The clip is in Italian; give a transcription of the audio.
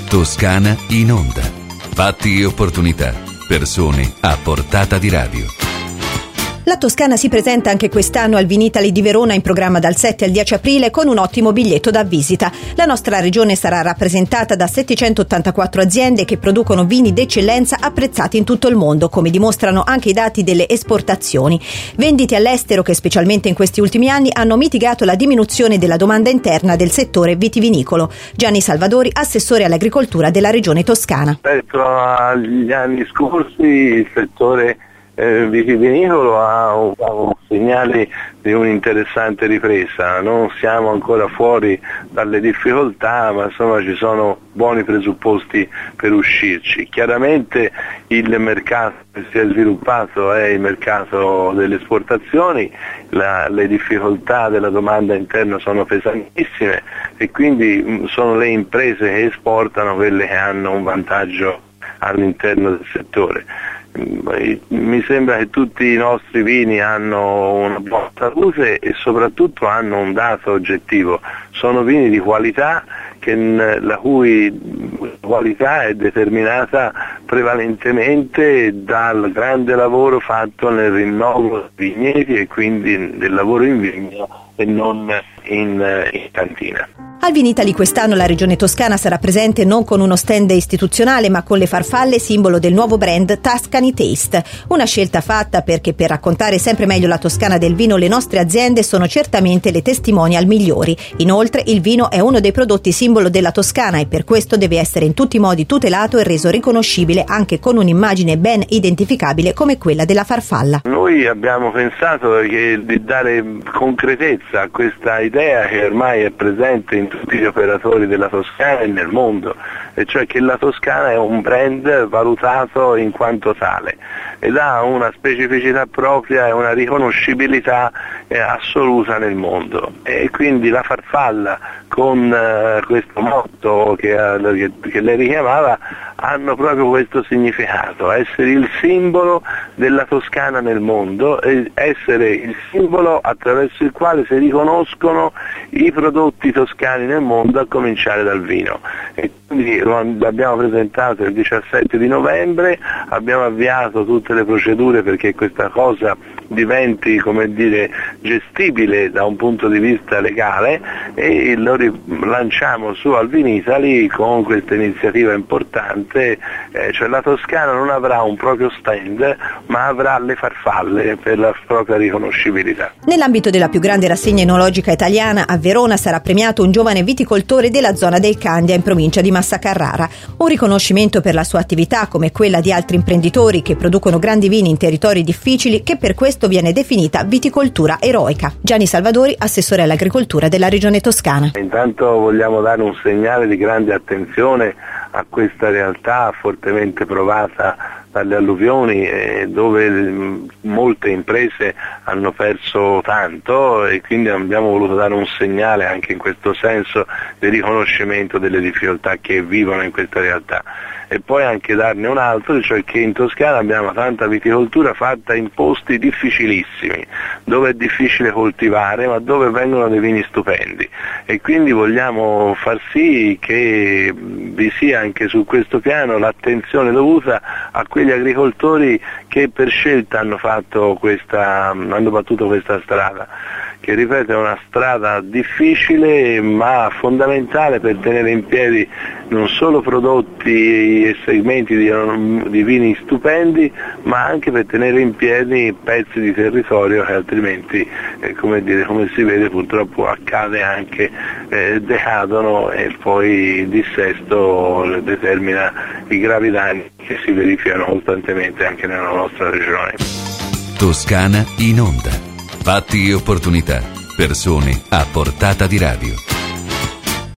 Toscana in onda. Fatti e opportunità. Persone a portata di radio. La Toscana si presenta anche quest'anno al Vinitaly di Verona, in programma dal 7 al 10 aprile, con un ottimo biglietto da visita. La nostra regione sarà rappresentata da 784 aziende che producono vini d'eccellenza apprezzati in tutto il mondo, come dimostrano anche i dati delle esportazioni. Vendite all'estero che, specialmente in questi ultimi anni, hanno mitigato la diminuzione della domanda interna del settore vitivinicolo. Gianni Salvadori, assessore all'agricoltura della regione toscana. Rispetto agli anni scorsi, il settore vitivinicolo ha un segnale di un'interessante ripresa. Non siamo ancora fuori dalle difficoltà, ma insomma ci sono buoni presupposti per uscirci. Chiaramente il mercato che si è sviluppato è il mercato delle esportazioni, le difficoltà della domanda interna sono pesantissime e quindi sono le imprese che esportano quelle che hanno un vantaggio all'interno del settore. Mi sembra che tutti i nostri vini hanno una buona salute e soprattutto hanno un dato oggettivo: sono vini di qualità, la cui qualità è determinata prevalentemente dal grande lavoro fatto nel rinnovo dei vigneti e quindi del lavoro in vigna e non in cantina. Al Vinitaly quest'anno la regione toscana sarà presente non con uno stand istituzionale, ma con le farfalle, simbolo del nuovo brand Tuscany Taste. Una scelta fatta perché, per raccontare sempre meglio la Toscana del vino, le nostre aziende sono certamente le testimonial migliori. Inoltre il vino è uno dei prodotti simbolo della Toscana e per questo deve essere in tutti i modi tutelato e reso riconoscibile anche con un'immagine ben identificabile come quella della farfalla. Noi abbiamo pensato di dare concretezza a questa idea che ormai è presente in tutti gli operatori della Toscana e nel mondo, e cioè che la Toscana è un brand valutato in quanto tale ed ha una specificità propria e una riconoscibilità assoluta nel mondo, e quindi la farfalla con questo motto che lei richiamava hanno proprio questo significato: essere il simbolo della Toscana nel mondo e essere il simbolo attraverso il quale si riconoscono i prodotti toscani nel mondo, a cominciare dal vino. E quindi l'abbiamo presentato il 17 di novembre, abbiamo avviato tutte le procedure perché questa cosa diventi, come dire, gestibile da un punto di vista legale, e lo lanciamo su al Vinitaly con questa iniziativa importante, cioè la Toscana non avrà un proprio stand, ma avrà le farfalle per la propria riconoscibilità. Nell'ambito della più grande rassegna enologica italiana, a Verona sarà premiato un giovane viticoltore della zona del Candia, in provincia di Massa Carrara. Un riconoscimento per la sua attività, come quella di altri imprenditori che producono grandi vini in territori difficili, che per questo viene definita viticoltura eroica. Gianni Salvadori, assessore all'agricoltura della regione toscana. Intanto vogliamo dare un segnale di grande attenzione a questa realtà fortemente provata dalle alluvioni, dove molte imprese hanno perso tanto, e quindi abbiamo voluto dare un segnale anche in questo senso di riconoscimento delle difficoltà che vivono in questa realtà. E poi anche darne un altro, cioè che in Toscana abbiamo tanta viticoltura fatta in posti difficilissimi, dove è difficile coltivare, ma dove vengono dei vini stupendi, e quindi vogliamo far sì che vi sia anche su questo piano l'attenzione dovuta a quegli agricoltori che per scelta hanno battuto questa strada, che ripeto è una strada difficile ma fondamentale per tenere in piedi non solo prodotti e segmenti di vini stupendi, ma anche per tenere in piedi pezzi di territorio che altrimenti, come si vede purtroppo accade anche, decadono, e poi il dissesto determina i gravi danni che si verificano costantemente anche nella nostra regione. Toscana in onda. Fatti e opportunità. Persone a portata di radio.